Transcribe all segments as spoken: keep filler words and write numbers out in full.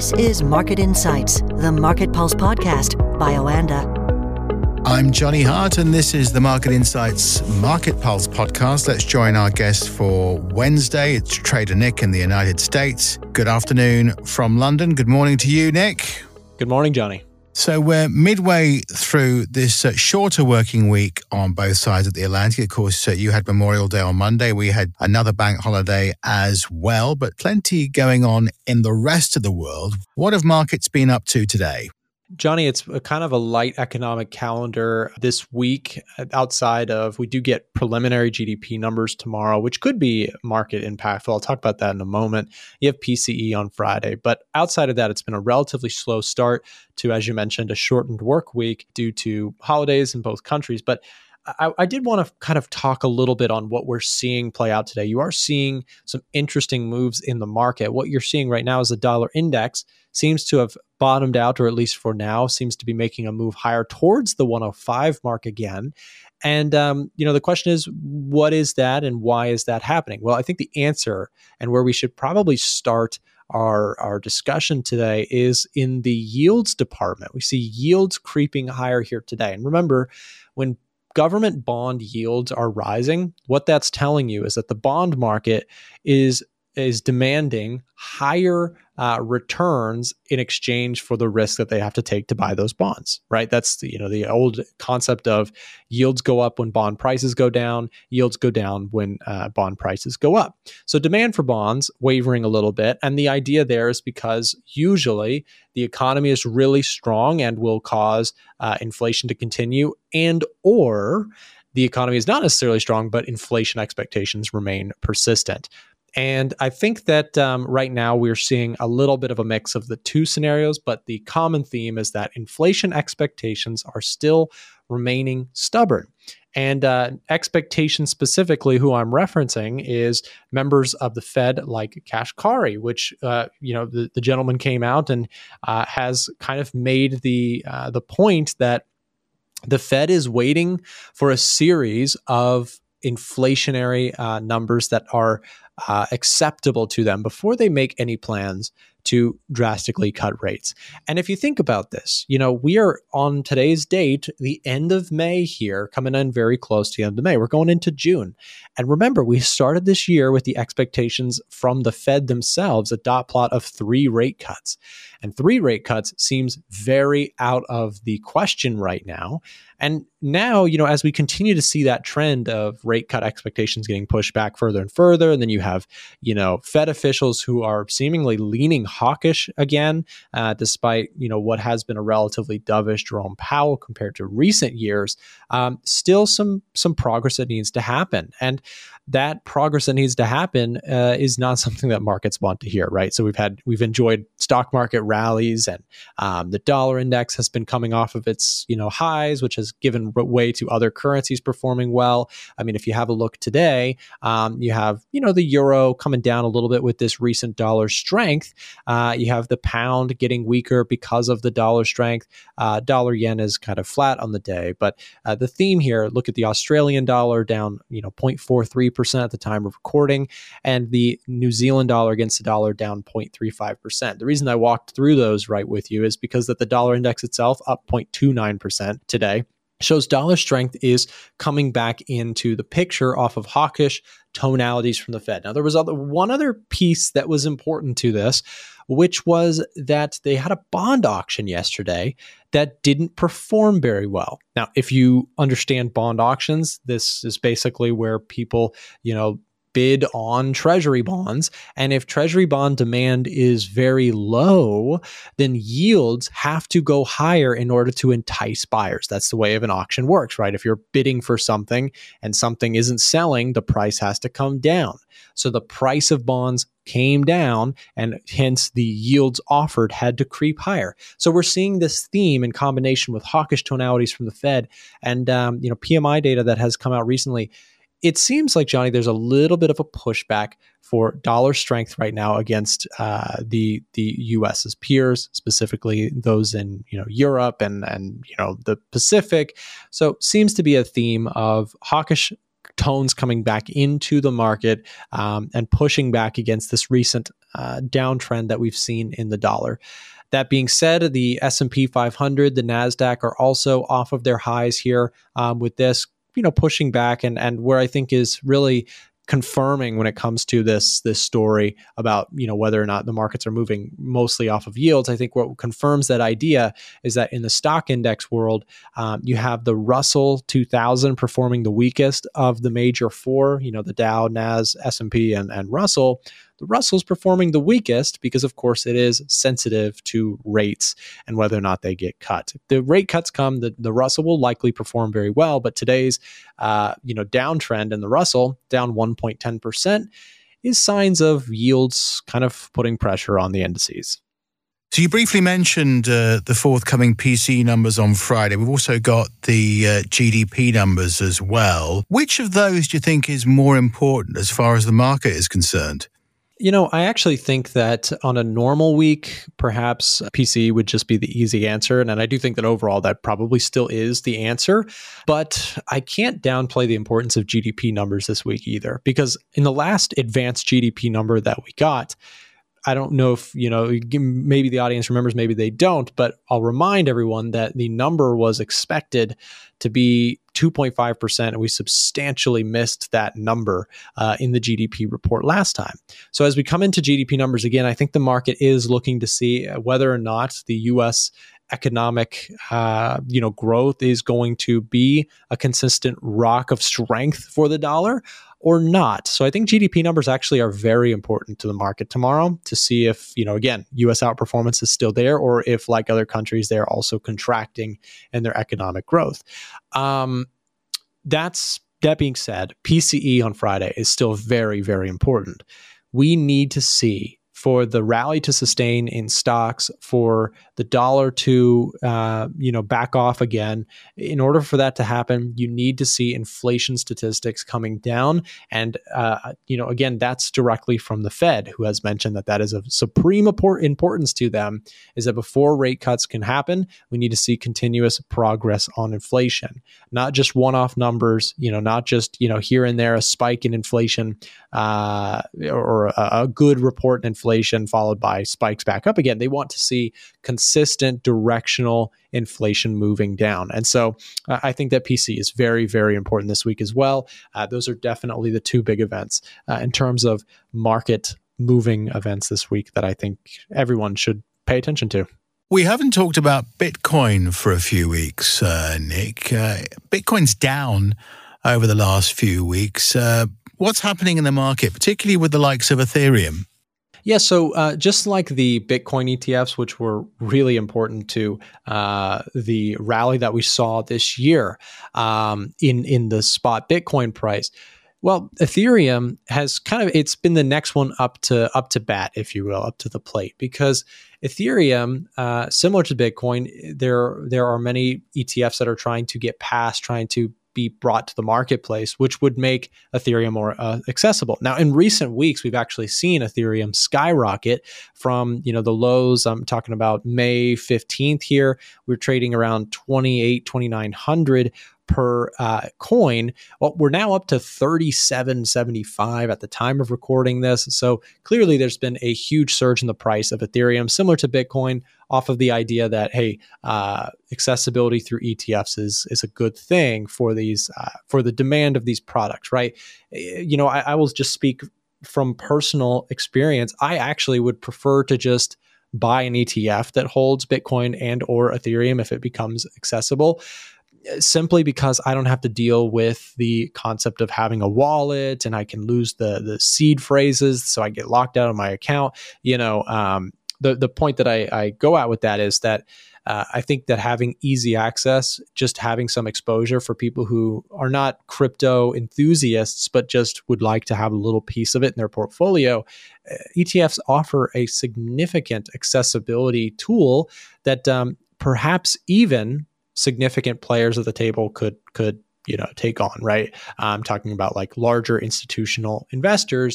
This is Market Insights, the Market Pulse podcast by Oanda. I'm Johnny Hart, and this is the Market Insights Market Pulse podcast. Let's join our guest for Wednesday. It's Trader Nick in the United States. Good afternoon from London. Good morning to you, Nick. Good morning, Johnny. So we're midway through this uh, shorter working week on both sides of the Atlantic. Of course, uh, you had Memorial Day on Monday. We had another bank holiday as well, but plenty going on in the rest of the world. What have markets been up to today? Johnny, it's a kind of a light economic calendar this week outside of, we do get preliminary G D P numbers tomorrow, which could be market impactful. I'll talk about that in a moment. You have P C E on Friday, but outside of that, it's been a relatively slow start to, as you mentioned, a shortened work week due to holidays in both countries. But I, I did want to kind of talk a little bit on what we're seeing play out today. You are seeing some interesting moves in the market. What you're seeing right now is the dollar index seems to have bottomed out, or at least for now, seems to be making a move higher towards the one oh five mark again. And, um, you know, the question is, what is that and why is that happening? Well, I think the answer, and where we should probably start our, our discussion today, is in the yields department. We see yields creeping higher here today. And remember, when government bond yields are rising, what that's telling you is that the bond market is is demanding higher uh, returns in exchange for the risk that they have to take to buy those bonds, right? That's the, you know, the old concept of yields go up when bond prices go down, yields go down when uh, bond prices go up. So demand for bonds wavering a little bit. And the idea there is because usually the economy is really strong and will cause uh, inflation to continue, and or the economy is not necessarily strong, but inflation expectations remain persistent. And I think that um, right now we're seeing a little bit of a mix of the two scenarios, but the common theme is that inflation expectations are still remaining stubborn. And uh, expectations specifically, who I'm referencing, is members of the Fed like Kashkari, which, uh, you know, the, the gentleman came out and uh, has kind of made the uh, the point that the Fed is waiting for a series of inflationary uh, numbers that are uh, acceptable to them before they make any plans to drastically cut rates. And if you think about this, you know, we are on today's date, the end of May here, coming in very close to the end of May. We're going into June. And remember, we started this year with the expectations from the Fed themselves, a dot plot of three rate cuts. And three rate cuts seems very out of the question right now. And now, you know, as we continue to see that trend of rate cut expectations getting pushed back further and further, and then you have, you know, Fed officials who are seemingly leaning hawkish again, uh, despite, you know, what has been a relatively dovish Jerome Powell compared to recent years, um, still some some progress that needs to happen. And that progress that needs to happen uh, is not something that markets want to hear, right? So we've had, we've enjoyed stock market rallies, and um, the dollar index has been coming off of its, you know, highs, which has given way to other currencies performing well. I mean, if you have a look today, um, you have, you know, the euro coming down a little bit with this recent dollar strength. Uh, you have the pound getting weaker because of the dollar strength. Uh, dollar yen is kind of flat on the day, but uh, the theme here, look at the Australian dollar down, you know, zero point four three percent at the time of recording, and the New Zealand dollar against the dollar down zero point three five percent. The reason I walked through those right with you is because that the dollar index itself up zero point two nine percent today shows dollar strength is coming back into the picture off of hawkish tonalities from the Fed. Now, there was other, one other piece that was important to this, which was that they had a bond auction yesterday that didn't perform very well. Now, if you understand bond auctions, this is basically where people, you know, bid on treasury bonds. And if treasury bond demand is very low, then yields have to go higher in order to entice buyers. That's the way of an auction works, right? If you're bidding for something and something isn't selling, the price has to come down. So the price of bonds came down, and hence the yields offered had to creep higher. So we're seeing this theme in combination with hawkish tonalities from the Fed and um, you know, P M I data that has come out recently. It seems like, Johnny, there's a little bit of a pushback for dollar strength right now against uh, the the U S's peers, specifically those in, you know, Europe and and you know, the Pacific. So seems to be a theme of hawkish tones coming back into the market um, and pushing back against this recent uh, downtrend that we've seen in the dollar. That being said, the S and P five hundred, the NASDAQ are also off of their highs here um, with this, you know, pushing back and and where I think is really confirming when it comes to this this story about, you know, whether or not the markets are moving mostly off of yields. I think what confirms that idea is that in the stock index world, um, you have the Russell two thousand performing the weakest of the major four, you know, the Dow, Nas, S and P, and, and Russell. The Russell's performing the weakest because, of course, it is sensitive to rates and whether or not they get cut. If the rate cuts come, the, the Russell will likely perform very well. But today's, uh, you know, downtrend in the Russell, down one point one zero percent, is signs of yields kind of putting pressure on the indices. So you briefly mentioned uh, the forthcoming P C E numbers on Friday. We've also got the uh, G D P numbers as well. Which of those do you think is more important as far as the market is concerned? You know, I actually think that on a normal week, perhaps P C E would just be the easy answer. And, and I do think that overall that probably still is the answer. But I can't downplay the importance of G D P numbers this week either, because in the last advanced G D P number that we got, I don't know if, you know, maybe the audience remembers, maybe they don't, but I'll remind everyone that the number was expected to be two point five percent, and we substantially missed that number uh, in the G D P report last time. So as we come into G D P numbers again, I think the market is looking to see whether or not the U S economic, uh, you know, growth is going to be a consistent rock of strength for the dollar or not. So I think G D P numbers actually are very important to the market tomorrow to see if, you know, again, U S outperformance is still there, or if, like other countries, they're also contracting in their economic growth. Um, that's that being said, P C E on Friday is still very, very important. We need to see for the rally to sustain in stocks, for the dollar to, uh, you know, back off again. In order for that to happen, you need to see inflation statistics coming down. And, uh, you know, again, that's directly from the Fed, who has mentioned that that is of supreme importance to them, is that before rate cuts can happen, we need to see continuous progress on inflation, not just one-off numbers, you know, not just, you know, here and there a spike in inflation uh, or a, a good report in inflation followed by spikes back up again. They want to see consistent directional inflation moving down. And so uh, I think that P C is very, very important this week as well. Uh, those are definitely the two big events uh, in terms of market moving events this week that I think everyone should pay attention to. We haven't talked about Bitcoin for a few weeks, uh, Nick. Uh, Bitcoin's down over the last few weeks. Uh, what's happening in the market, particularly with the likes of Ethereum? Yeah, so uh, just like the Bitcoin E T Fs, which were really important to uh, the rally that we saw this year um, in in the spot Bitcoin price, well, Ethereum has kind of, it's been the next one up to up to bat, if you will, up to the plate, because Ethereum, uh, similar to Bitcoin, there there are many E T Fs that are trying to get past, trying to be brought to the marketplace, which would make Ethereum more uh, accessible. Now, in recent weeks, we've actually seen Ethereum skyrocket from, you know, the lows. I'm talking about May fifteenth here. We're trading around twenty-eight, twenty-nine hundred per uh, coin. Well, we're now up to thirty-seven seventy-five at the time of recording this. So clearly there's been a huge surge in the price of Ethereum, similar to Bitcoin, off of the idea that, hey, uh, accessibility through E T Fs is is a good thing for these uh, for the demand of these products, right? You know, I, I will just speak from personal experience. I actually would prefer to just buy an E T F that holds Bitcoin and or Ethereum if it becomes accessible, simply because I don't have to deal with the concept of having a wallet and I can lose the the seed phrases, so I get locked out of my account. You know, um, the the point that I, I go at with that is that uh, I think that having easy access, just having some exposure for people who are not crypto enthusiasts, but just would like to have a little piece of it in their portfolio, uh, E T Fs offer a significant accessibility tool that um, perhaps even significant players at the table could could you know take on, right? I'm talking about like larger institutional investors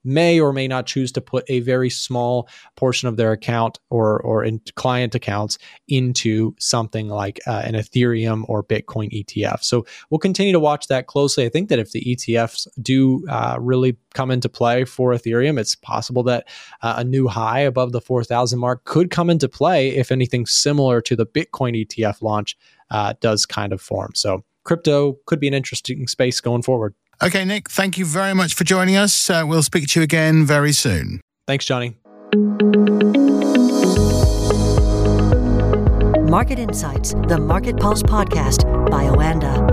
may or may not choose to put a very small portion of their account or or in client accounts into something like uh, an Ethereum or Bitcoin E T F. So we'll continue to watch that closely. I think that if the E T Fs do uh, really come into play for Ethereum, it's possible that uh, a new high above the four thousand mark could come into play if anything similar to the Bitcoin E T F launch uh, does kind of form. So crypto could be an interesting space going forward. Okay, Nick, thank you very much for joining us. Uh, we'll speak to you again very soon. Thanks, Johnny. Market Insights, the Market Pulse podcast by Oanda.